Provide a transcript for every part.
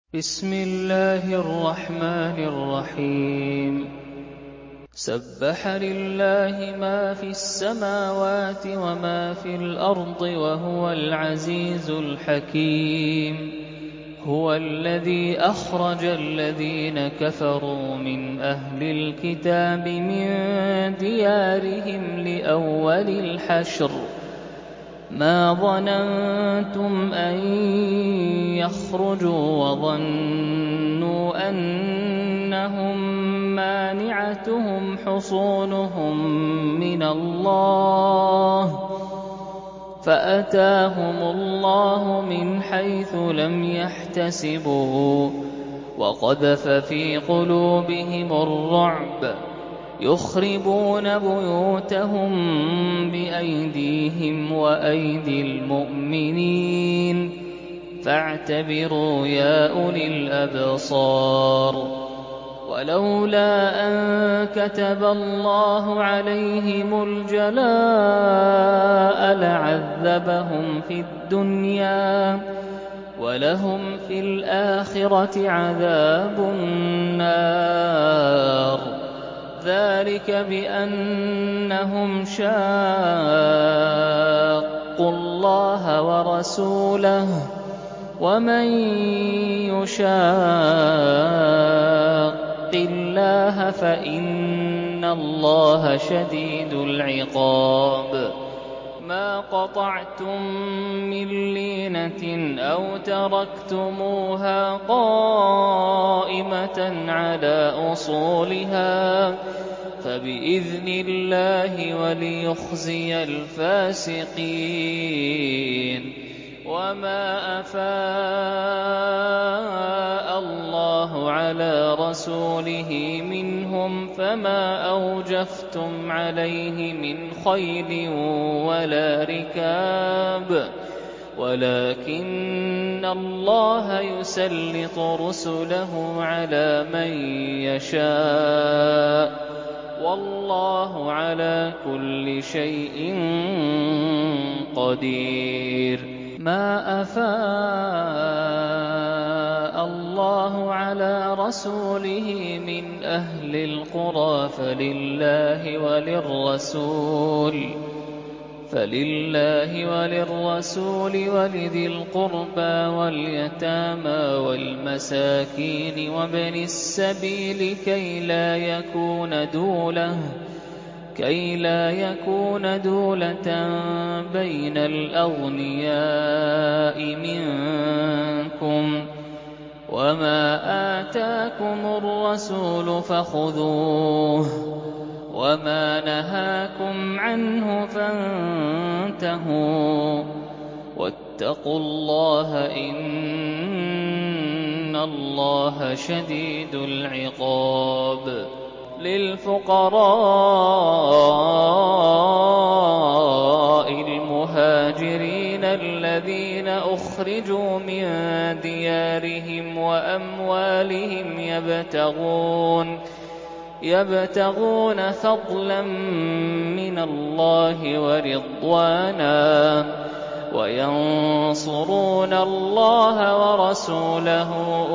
بسم الله الرحمن الرحيم سبح لله ما في السماوات وما في الأرض وهو العزيز الحكيم هو الذي أخرج الذين كفروا من أهل الكتاب من ديارهم لأول الحشر ما ظننتم أن يخرجوا وظنوا أنهم مانعتهم حصونهم من الله فأتاهم الله من حيث لم يحتسبوا وقذف في قلوبهم الرعب يخربون بيوتهم بأيديهم وأيدي المؤمنين فاعتبروا يا أولي الأبصار ولولا أن كتب الله عليهم الجلاء لعذبهم في الدنيا ولهم في الآخرة عذاب النار ذلك بأنهم شاقوا الله ورسوله ومن يشاق الله فإن الله شديد العقاب ما قطعتم من لينة أو تركتموها قائمة على أصولها فبإذن الله وليخزي الفاسقين وما أفاء الله على رسوله منهم فما أوجفتم عليه من خيل ولا ركاب ولكن الله يسلط رسله على من يشاء والله على كل شيء قدير ما أفاء الله على رسوله من أهل القرى فلله وللرسول ولذي القربى واليتامى والمساكين وابن السبيل كي لا يكون دولة بين الأغنياء منكم وما آتاكم الرسول فخذوه وما نهاكم عنه فانتهوا واتقوا الله إن الله شديد العقاب للفقراء المهاجرين الذين أخرجوا من ديارهم وأموالهم يبتغون فضلا من الله ورضوانا وينصرون الله ورسوله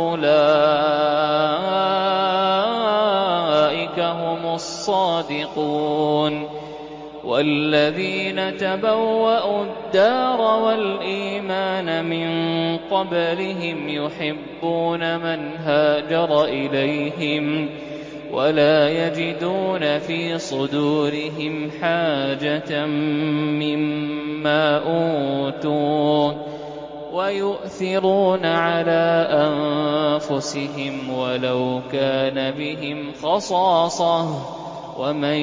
أولئك هم الصادقون والذين تبوأوا الدار والإيمان من قبلهم يحبون من هاجر إليهم ولا يجدون في صدورهم حاجة مما أوتوا ويؤثرون على أنفسهم ولو كان بهم خصاصة ومن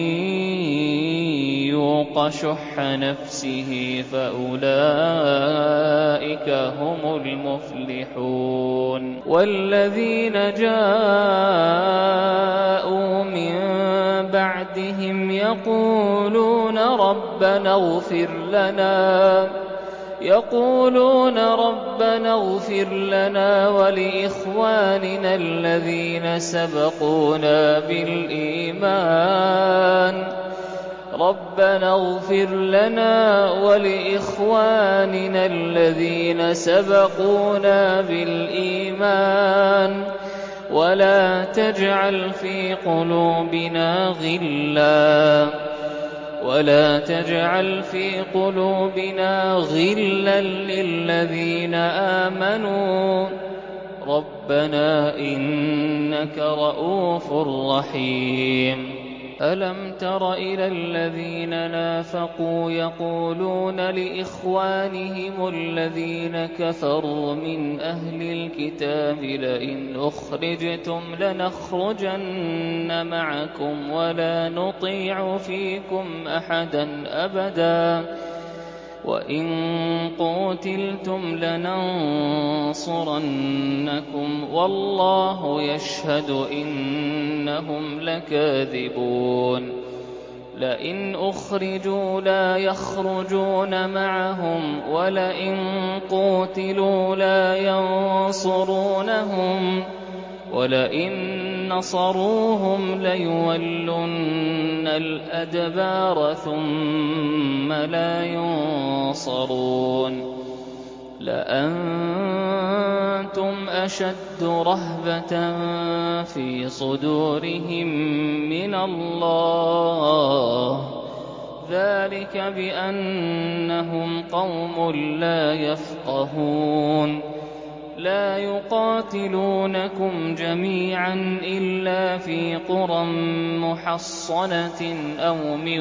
يوق شح نفسه فأولئك هم المفلحون والذين جاءوا من بعدهم يقولون ربنا اغفر لنا ولإخواننا الذين سبقونا بالإيمان ربنا اغفر لنا ولإخواننا الذين سبقونا بالإيمان ولا تجعل في قلوبنا غلا للذين آمنوا ربنا إنك رؤوف رحيم. ألم تر إلى الذين نافقوا يقولون لإخوانهم الذين كفروا من أهل الكتاب لئن أخرجتم لنخرجن معكم ولا نطيع فيكم أحدا أبدا وإن قوتلتم لننصرنكم والله يشهد إنهم لكاذبون. لئن أخرجوا لا يخرجون معهم ولئن قوتلوا لا ينصرونهم ولئن نصروهم ليولن الأدبار ثم لا ينصرون. لأنتم أشد رهبة في صدورهم من الله ذلك بأنهم قوم لا يفقهون. لا يقاتلونكم جميعا إلا في قرى محصنة أو من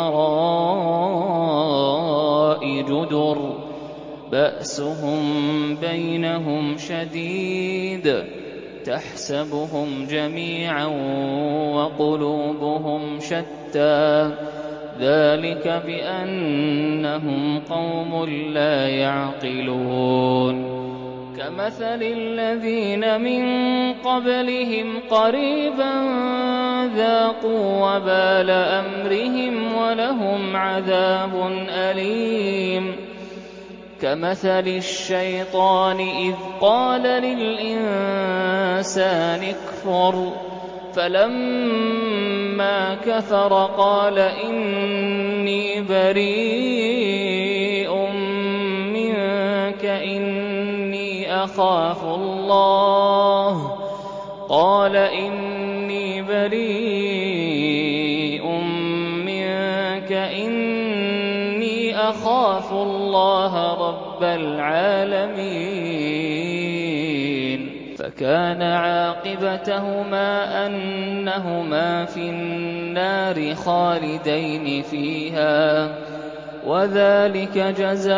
وراء جدر بأسهم بينهم شديد تحسبهم جميعا وقلوبهم شتى ذلك بأنهم قوم لا يعقلون. كمثل الذين من قبلهم قريبا ذاقوا وبال أمرهم ولهم عذاب أليم. كمثل الشيطان إذ قال للإنسان اكفر فلما كفر قال إني بريء منك إني أخاف الله رب العالمين. فكان عاقبتهما أنهما في النار خالدين فيها وذلك جزاء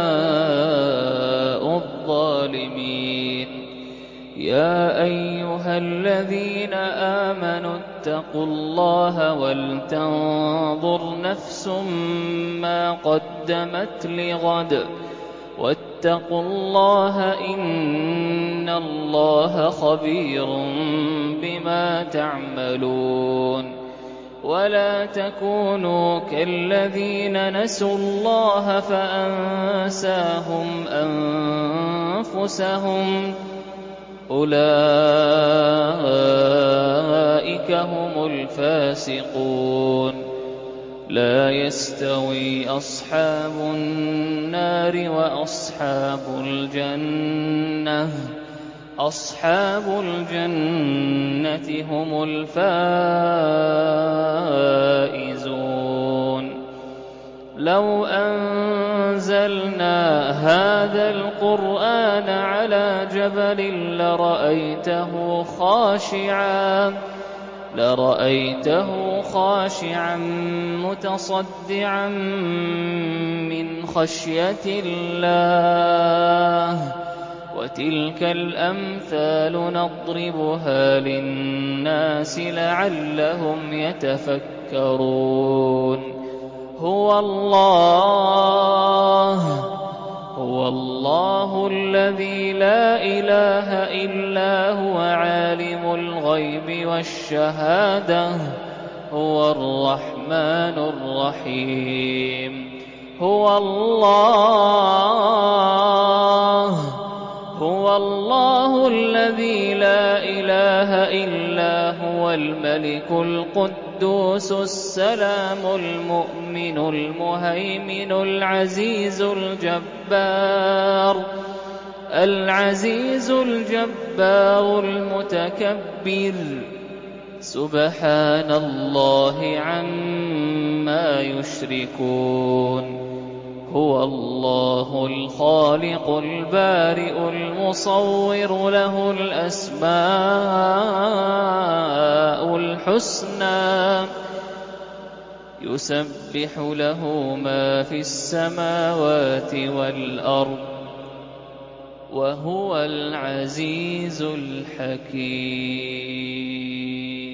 الظالمين. يا أيها الذين آمنوا اتقوا الله ولتنظر نفس ما قدمت لغد واتقوا الله إن الله خبير بما تعملون. ولا تكونوا كالذين نسوا الله فأنساهم أنفسهم أولئك هم الفاسقون. لا يستوي أصحاب النار وأصحاب الجنة هم الفائزون. لو أنزلنا هذا القرآن على جبل لرأيته خاشعا متصدعا من خشية الله. وتلك الأمثال نضربها للناس لعلهم يتفكرون. هو الله الذي لا إله إلا هو عالم الغيب والشهادة هو الرحمن الرحيم. هو الله الذي لا إله إلا هو الملك القدوس القدوس السلام المؤمن المهيمن العزيز الجبار المتكبر سبحان الله عما يشركون هو الله الخالق البارئ المصور له الأسماء الحسنى يسبح له ما في السماوات والأرض وهو العزيز الحكيم.